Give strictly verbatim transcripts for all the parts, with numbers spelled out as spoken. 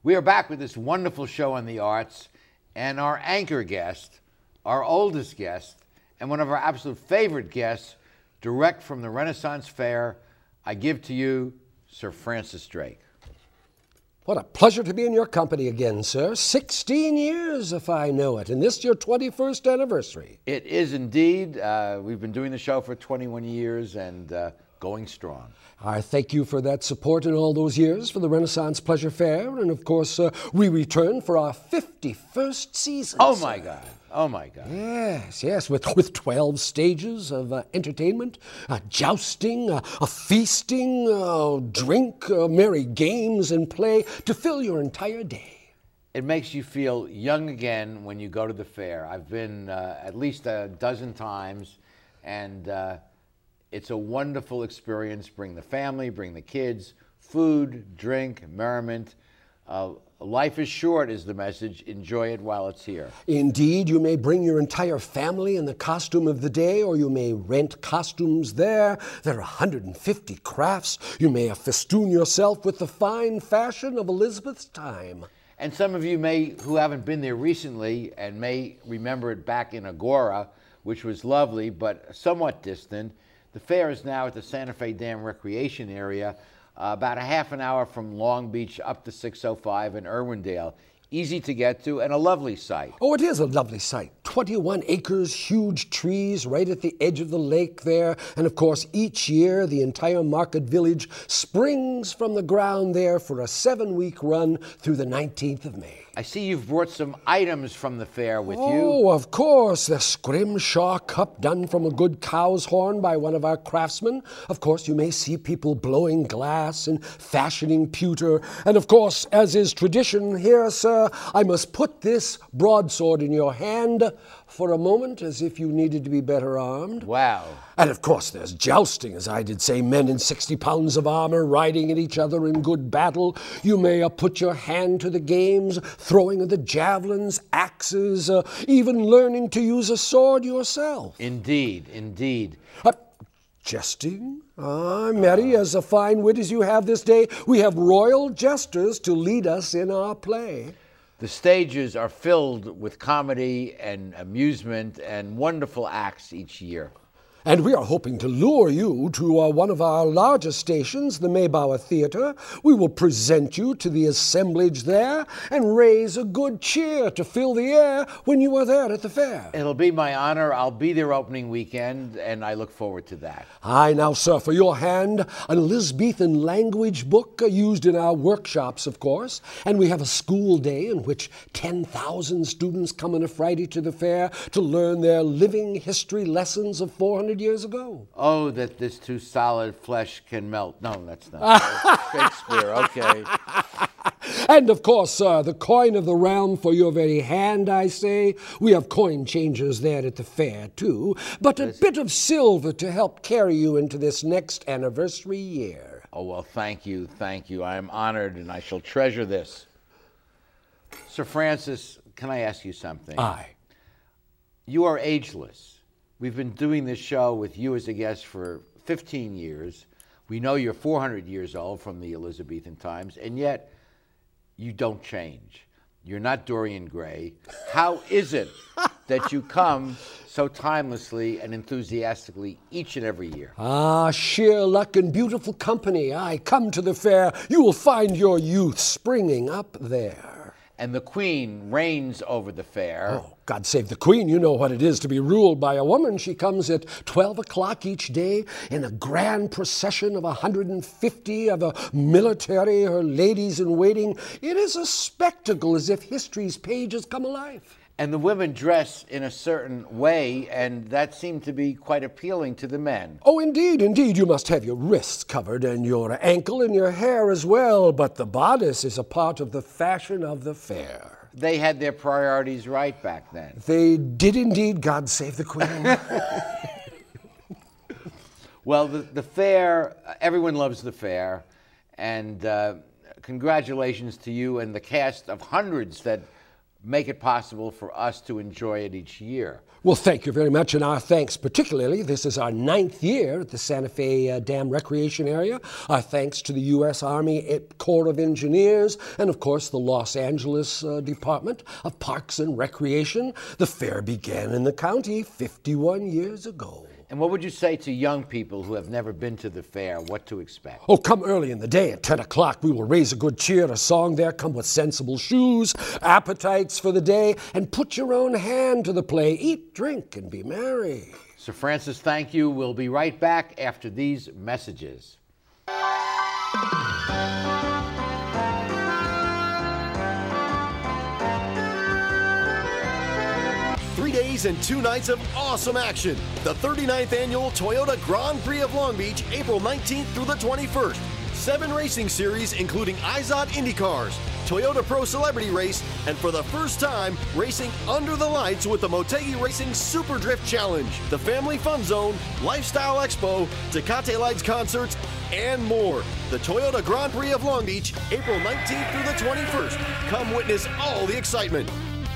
We are back with this wonderful show on the arts, and our anchor guest, our oldest guest, and one of our absolute favorite guests, direct from the Renaissance Fair, I give to you Sir Francis Drake. What a pleasure to be in your company again, sir. Sixteen years, if I know it, and this your twenty-first anniversary. It is indeed. Uh, we've been doing the show for twenty-one years and uh, going strong. I thank you for that support in all those years for the Renaissance Pleasure Fair, and of course, uh, we return for our fifty-first season. Oh, sir. my God. Oh, my God. Yes, yes, with, with twelve stages of uh, entertainment, uh, jousting, uh, a feasting, uh, drink, uh, merry games and play to fill your entire day. It makes you feel young again when you go to the fair. I've been uh, at least a dozen times, and uh, it's a wonderful experience. Bring the family, bring the kids, food, drink, merriment. Uh, life is short is the message. Enjoy it while it's here. Indeed, you may bring your entire family in the costume of the day, or you may rent costumes there. There are one hundred fifty crafts. You may festoon yourself with the fine fashion of Elizabeth's time. And some of you may, who haven't been there recently, and may remember it back in Agora, which was lovely, but somewhat distant. The fair is now at the Santa Fe Dam Recreation Area, uh, about a half an hour from Long Beach up to six oh five in Irwindale. Easy to get to and a lovely site. Oh, it is a lovely site. twenty-one acres, huge trees right at the edge of the lake there. And of course, each year, the entire market village springs from the ground there for a seven-week run through the nineteenth of May. I see you've brought some items from the fair with oh, you. Oh, of course. The Scrimshaw Cup done from a good cow's horn by one of our craftsmen. Of course, you may see people blowing glass and fashioning pewter. And of course, as is tradition here, sir, I must put this broadsword in your hand for a moment as if you needed to be better armed. Wow. And of course there's jousting, as I did say, men in sixty pounds of armor riding at each other in good battle. You may uh, put your hand to the games, throwing of the javelins, axes, uh, even learning to use a sword yourself. Indeed, indeed. Uh, Jesting? Ah, merry as a fine wit as you have this day, we have royal jesters to lead us in our play. The stages are filled with comedy and amusement and wonderful acts each year. And we are hoping to lure you to uh, one of our largest stations, the Maybauer Theater. We will present you to the assemblage there and raise a good cheer to fill the air when you are there at the fair. It'll be my honor. I'll be there opening weekend, and I look forward to that. Aye, now, sir, for your hand, an Elizabethan language book uh, used in our workshops, of course. And we have a school day in which ten thousand students come on a Friday to the fair to learn their living history lessons of four hundred years ago. Oh, that this too solid flesh can melt. No, that's not Shakespeare, okay. And of course, sir, the coin of the realm for your very hand, I say. We have coin changers there at the fair, too, but a bit of silver to help carry you into this next anniversary year. Oh, well, thank you, thank you. I am honored, and I shall treasure this. Sir Francis, can I ask you something? Aye. You are ageless. We've been doing this show with you as a guest for fifteen years. We know you're four hundred years old from the Elizabethan times, and yet you don't change. You're not Dorian Gray. How is it that you come so timelessly and enthusiastically each and every year? Ah, sheer luck and beautiful company. I come to the fair. You will find your youth springing up there. And the Queen reigns over the fair. Oh, God save the Queen. You know what it is to be ruled by a woman. She comes at twelve o'clock each day in a grand procession of one hundred fifty of the military, her ladies in waiting. It is a spectacle as if history's pages come alive. And the women dress in a certain way, and that seemed to be quite appealing to the men. Oh, indeed, indeed. You must have your wrists covered and your ankle and your hair as well, but the bodice is a part of the fashion of the fair. They had their priorities right back then. They did indeed, God save the Queen. Well, the, the fair, everyone loves the fair, and uh, congratulations to you and the cast of hundreds that make it possible for us to enjoy it each year. Well, thank you very much, and our thanks particularly. This is our ninth year at the Santa Fe uh, Dam Recreation Area. Our thanks to the U S Army Corps of Engineers and, of course, the Los Angeles uh, Department of Parks and Recreation. The fair began in the county fifty-one years ago. And what would you say to young people who have never been to the fair, what to expect? Oh, come early in the day at ten o'clock. We will raise a good cheer, a song there. Come with sensible shoes, appetites for the day, and put your own hand to the play. Eat, drink, and be merry. Sir Francis, thank you. We'll be right back after these messages. Three days and two nights of awesome action. The thirty-ninth Annual Toyota Grand Prix of Long Beach, April nineteenth through the twenty-first. Seven racing series, including I Z O T Indy Cars, Toyota Pro Celebrity Race, and for the first time, racing under the lights with the Motegi Racing Super Drift Challenge, the Family Fun Zone, Lifestyle Expo, Tecate Lights concerts, and more. The Toyota Grand Prix of Long Beach, April nineteenth through the twenty-first. Come witness all the excitement.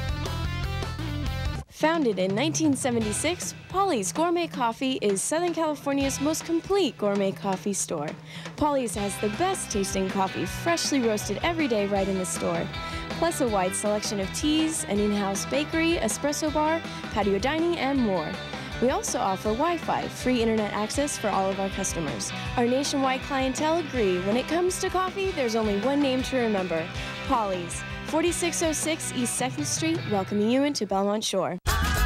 Founded in nineteen seventy-six, Polly's Gourmet Coffee is Southern California's most complete gourmet coffee store. Polly's has the best tasting coffee, freshly roasted every day right in the store, plus a wide selection of teas, an in-house bakery, espresso bar, patio dining, and more. We also offer Wi-Fi, free internet access for all of our customers. Our nationwide clientele agree when it comes to coffee, there's only one name to remember, Polly's. forty-six oh six East second Street, welcoming you into Belmont Shore.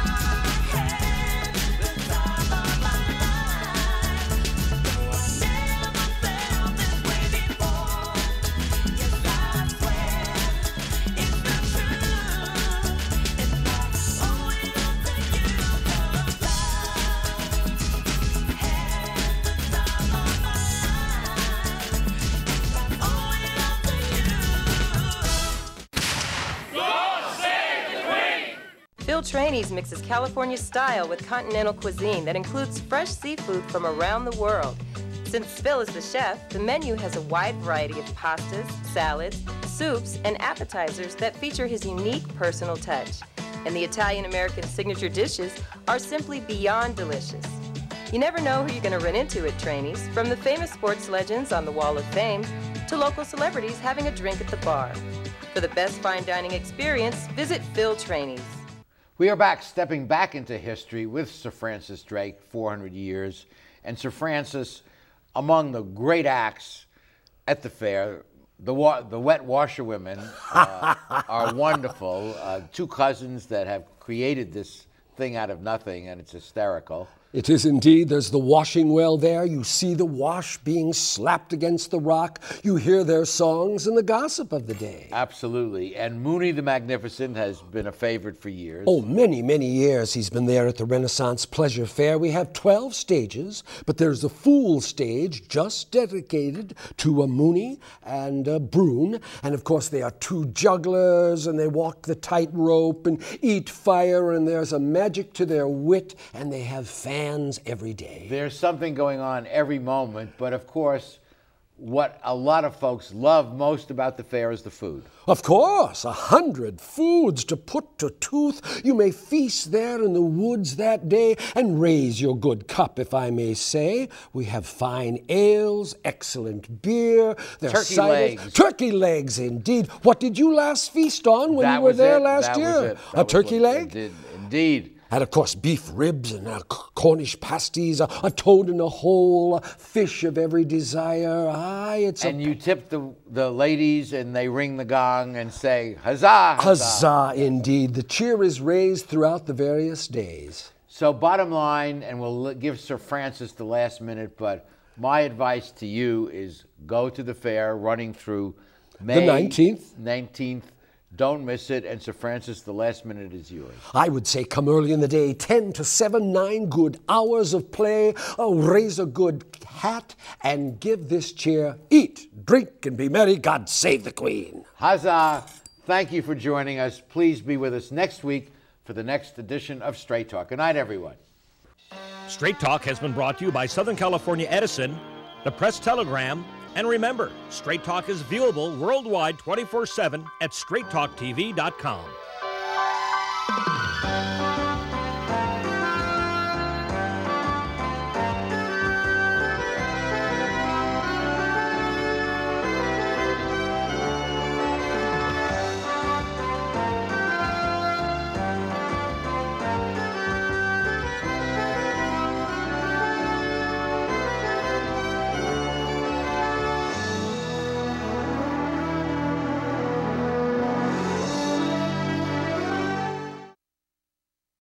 Phil Trani's mixes California style with continental cuisine that includes fresh seafood from around the world. Since Phil is the chef, the menu has a wide variety of pastas, salads, soups, and appetizers that feature his unique personal touch. And the Italian-American signature dishes are simply beyond delicious. You never know who you're going to run into at Trani's, from the famous sports legends on the Wall of Fame to local celebrities having a drink at the bar. For the best fine dining experience, visit Phil Trani's. We are back, stepping back into history with Sir Francis Drake, four hundred years. And Sir Francis, among the great acts at the fair, the, wa the Wet Washerwomen uh, are wonderful. Uh, two cousins that have created this thing out of nothing, and it's hysterical. It is indeed. There's the washing well there. You see the wash being slapped against the rock. You hear their songs and the gossip of the day. Absolutely. And Mooney the Magnificent has been a favorite for years. Oh, many, many years he's been there at the Renaissance Pleasure Fair. We have twelve stages, but there's a Fool stage just dedicated to a Mooney and a Brune. And, of course, they are two jugglers, and they walk the tightrope and eat fire, and there's a magic to their wit, and they have fans every day. There's something going on every moment, but of course, what a lot of folks love most about the fair is the food. Of course, a hundred foods to put to tooth. You may feast there in the woods that day and raise your good cup, if I may say. We have fine ales, excellent beer. Turkey legs. Turkey legs, indeed. What did you last feast on when that you were there it. last that year? Was it. That a was turkey leg? Did, indeed. And, of course, beef ribs and uh, Cornish pasties, a, a toad in a hole, a fish of every desire. Aye, it's and a... you tip the, the ladies, and they ring the gong and say, huzzah, huzzah. Huzzah, indeed. The cheer is raised throughout the various days. So bottom line, and we'll give Sir Francis the last minute, but my advice to you is go to the fair running through May The nineteenth. nineteenth. Don't miss it. And Sir Francis, the last minute is yours. I would say come early in the day, ten to seven, nine good hours of play. Oh, raise a good hat and give this cheer. Eat, drink, and be merry. God save the Queen. Huzzah. Thank you for joining us. Please be with us next week for the next edition of Straight Talk. Good night, everyone. Straight Talk has been brought to you by Southern California Edison, the Press Telegram, and remember, Straight Talk is viewable worldwide twenty-four seven at straight talk t v dot com.